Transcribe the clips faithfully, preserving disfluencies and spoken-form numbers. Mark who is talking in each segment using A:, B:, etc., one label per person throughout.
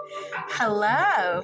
A: Hello.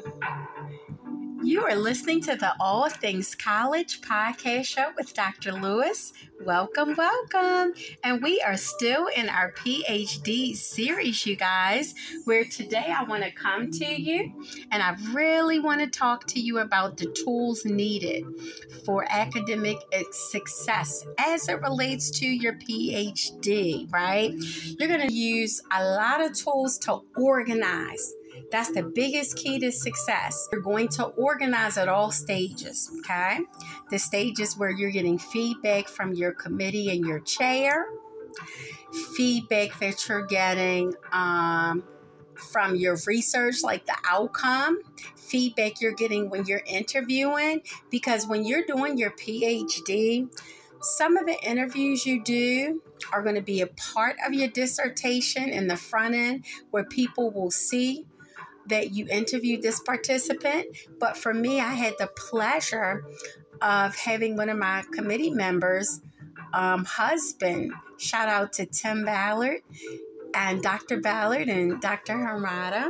A: You are listening to the All Things College podcast show with Doctor Lewis. Welcome, welcome. And we are still in our PhD series, you guys, where today I want to come to you and I really want to talk to you about the tools needed for academic success as it relates to your PhD, right? You're going to use a lot of tools to organize. That's the biggest key to success. You're going to organize at all stages, okay? The stages where you're getting feedback from your committee and your chair, feedback that you're getting um, from your research, like the outcome, feedback you're getting when you're interviewing, because when you're doing your PhD, some of the interviews you do are going to be a part of your dissertation in the front end where people will see that you interviewed this participant. But for me, I had the pleasure of having one of my committee members, um, husband, shout out to Tim Ballard and Doctor Ballard and Doctor Hermata,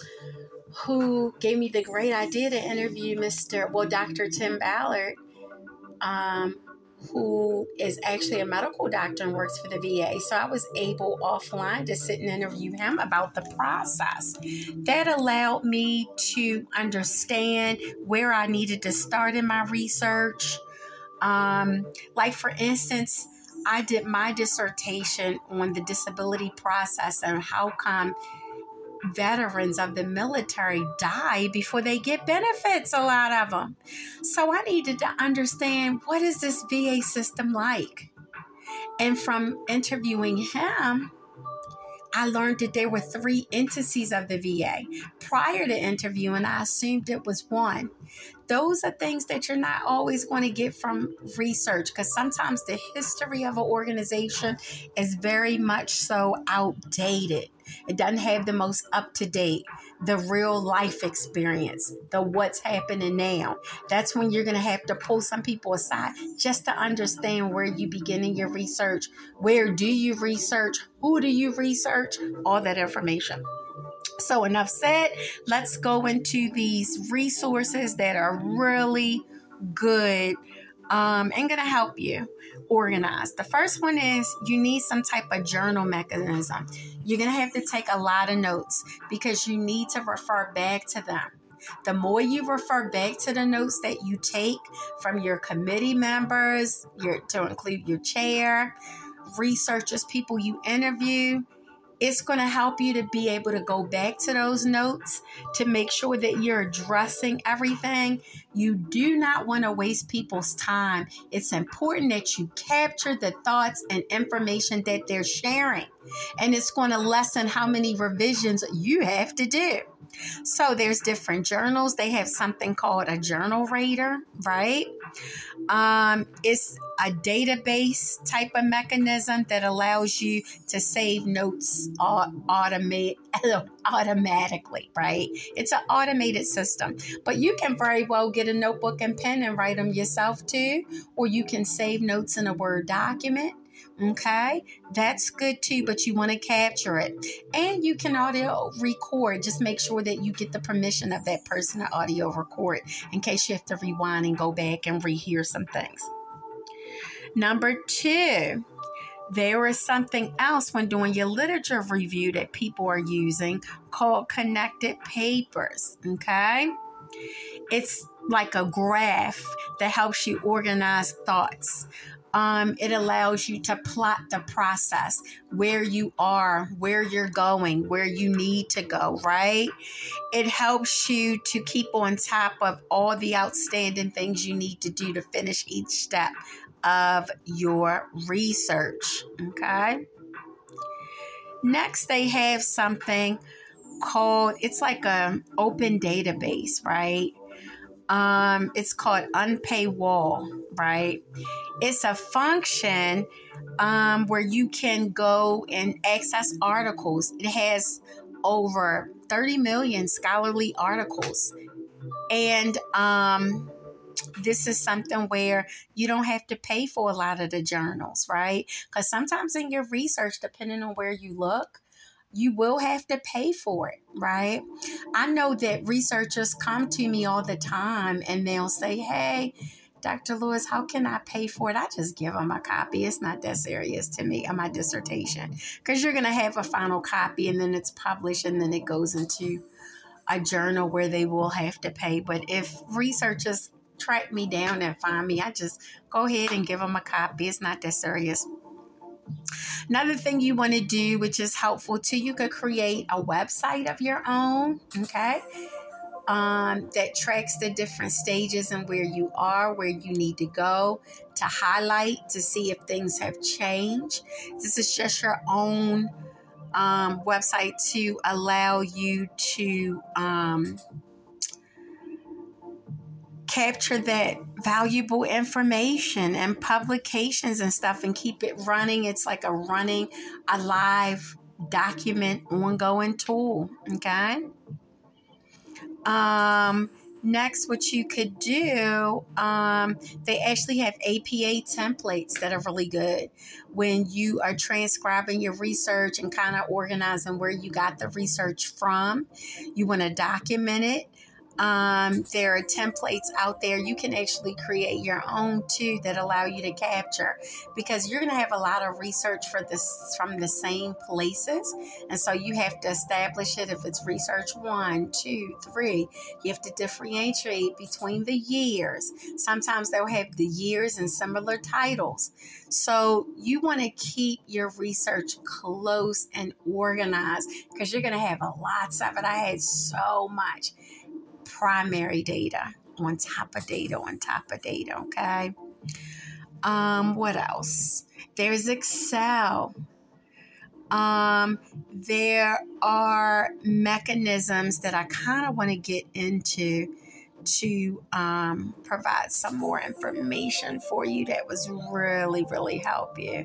A: who gave me the great idea to interview Mister well, Doctor Tim Ballard, um, who is actually a medical doctor and works for the V A. So I was able offline to sit and interview him about the process. That allowed me to understand where I needed to start in my research. Um, like for instance, I did my dissertation on the disability process and how come veterans of the military die before they get benefits, a lot of them. So I needed to understand, what is this V A system like? And from interviewing him, I learned that there were three entities of the V A. Prior to interviewing, I assumed it was one. Those are things that you're not always going to get from research, because sometimes the history of an organization is very much so outdated. It doesn't have the most up-to-date, the real life experience, the what's happening now. That's when you're going to have to pull some people aside just to understand where you begin in your research. Where do you research? Who do you research? All that information. So enough said, let's go into these resources that are really good um, and going to help you organize. The first one is you need some type of journal mechanism. You're going to have to take a lot of notes because you need to refer back to them. The more you refer back to the notes that you take from your committee members, your, to include your chair, researchers, people you interview, it's going to help you to be able to go back to those notes to make sure that you're addressing everything. You do not want to waste people's time. It's important that you capture the thoughts and information that they're sharing. And it's going to lessen how many revisions you have to do. So there's different journals. They have something called a journal rater, right? Um, it's a database type of mechanism that allows you to save notes automate, automatically, right? It's an automated system. But you can very well get a notebook and pen and write them yourself too, or you can save notes in a Word document. Okay, that's good too, but you want to capture it. And you can audio record. Just make sure that you get the permission of that person to audio record in case you have to rewind and go back and rehear some things. Number two, there is something else when doing your literature review that people are using called connected papers. Okay, it's like a graph that helps you organize thoughts. Um, it allows you to plot the process, where you are, where you're going, where you need to go, right? It helps you to keep on top of all the outstanding things you need to do to finish each step of your research, okay? Next, they have something called, it's like an open database, right? Um, it's called Unpaywall, right? It's a function um, where you can go and access articles. It has over thirty million scholarly articles. And um, this is something where you don't have to pay for a lot of the journals, right? Because sometimes in your research, depending on where you look, you will have to pay for it, right? I know that researchers come to me all the time and they'll say, hey, Doctor Lewis, how can I pay for it? I just give them a copy. It's not that serious to me of my dissertation, because you're going to have a final copy and then it's published and then it goes into a journal where they will have to pay. But if researchers track me down and find me, I just go ahead and give them a copy. It's not that serious. Another thing you want to do, which is helpful too, you could create a website of your own, okay, um, that tracks the different stages and where you are, where you need to go, to highlight, to see if things have changed. This is just your own um, website to allow you to um, capture that valuable information and publications and stuff and keep it running. It's like a running, a live document, ongoing tool. Okay. Um, next, what you could do, um, they actually have A P A templates that are really good when you are transcribing your research and kind of organizing where you got the research from. You want to document it. Um, there are templates out there. You can actually create your own too that allow you to capture, because you're going to have a lot of research for this from the same places. And so you have to establish it. If it's research one, two, three, you have to differentiate between the years. Sometimes they'll have the years and similar titles. So you want to keep your research close and organized, because you're going to have a lot of it. I had so much primary data on top of data on top of data, okay? Um, what else? There's Excel. Um, there are mechanisms that I kind of want to get into to um, provide some more information for you that was really, really help you.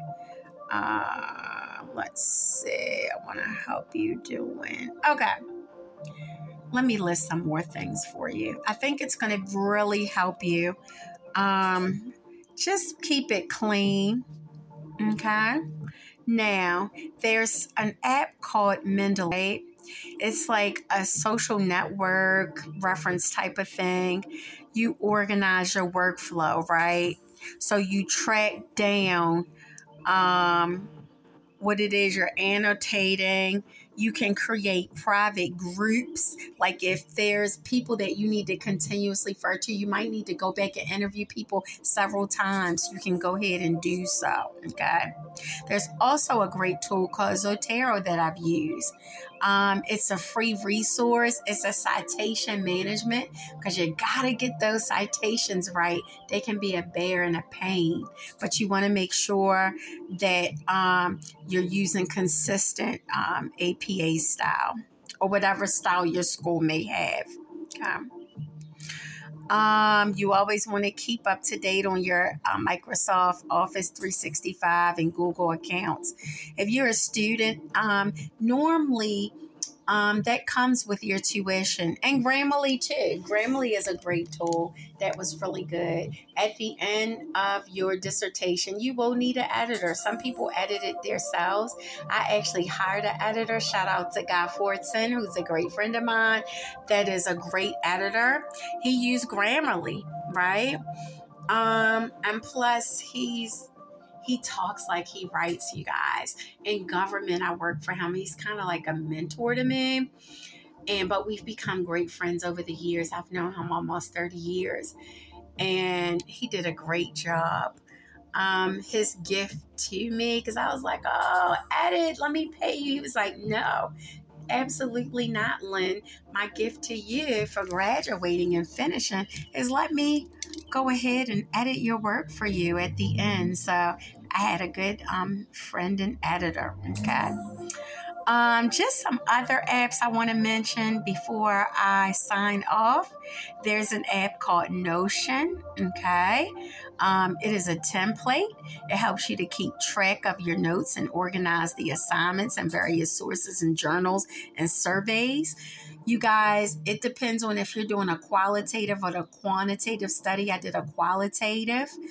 A: Uh, let's see. I want to help you doing. Okay. Let me list some more things for you. I think it's going to really help you. Um, just keep it clean. Okay. Now, there's an app called Mendeley. It's like a social network reference type of thing. You organize your workflow, right? So you track down um, what it is you're annotating. You can create private groups. Like if there's people that you need to continuously refer to, you might need to go back and interview people several times. You can go ahead and do so. Okay. There's also a great tool called Zotero that I've used. Um, it's a free resource. It's a citation management, because you got to get those citations right. They can be a bear and a pain, but you want to make sure that um, you're using consistent um, A P A style, or whatever style your school may have. Okay. Um, you always want to keep up to date on your uh, Microsoft Office three sixty-five and Google accounts. If you're a student, um, normally um, that comes with your tuition, and Grammarly too. Grammarly is a great tool that was really good. At the end of your dissertation, you will need an editor. Some people edit it themselves. I actually hired an editor. Shout out to Guy Fordson, who's a great friend of mine. That is a great editor. He used Grammarly, right? Um, and plus, he's He talks like he writes, you guys. In government, I work for him. He's kind of like a mentor to me. And but we've become great friends over the years. I've known him almost thirty years. And he did a great job. Um, his gift to me, because I was like, oh, edit, let me pay you. He was like, no, absolutely not, Lynn. My gift to you for graduating and finishing is let me go ahead and edit your work for you at the end. So I had a good um, friend and editor. Okay. Um, just some other apps I want to mention before I sign off. There's an app called Notion. Okay. Um, it is a template. It helps you to keep track of your notes and organize the assignments and various sources and journals and surveys. You guys, it depends on if you're doing a qualitative or a quantitative study. I did a qualitative.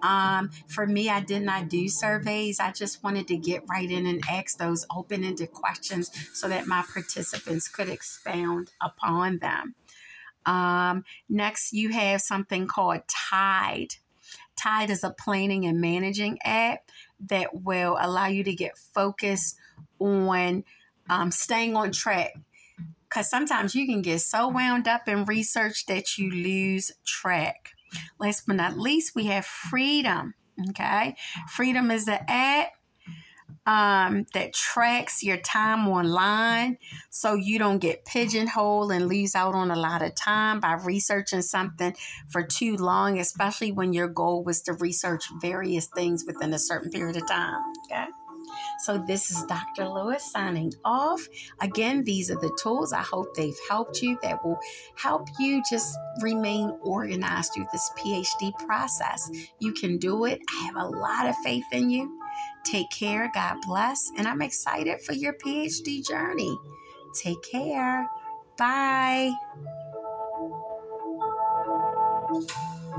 A: Um, for me, I did not do surveys. I just wanted to get right in and ask those open-ended questions so that my participants could expound upon them. Um, next, you have something called Tide. Tide is a planning and managing app that will allow you to get focused on um, staying on track. Because sometimes you can get so wound up in research that you lose track. Last but not least, we have Freedom. Okay. Freedom is the app um, that tracks your time online so you don't get pigeonholed and lose out on a lot of time by researching something for too long, especially when your goal was to research various things within a certain period of time. Okay. So this is Doctor Lewis signing off. Again, these are the tools. I hope they've helped you, that will help you just remain organized through this PhD process. You can do it. I have a lot of faith in you. Take care. God bless. And I'm excited for your PhD journey. Take care. Bye.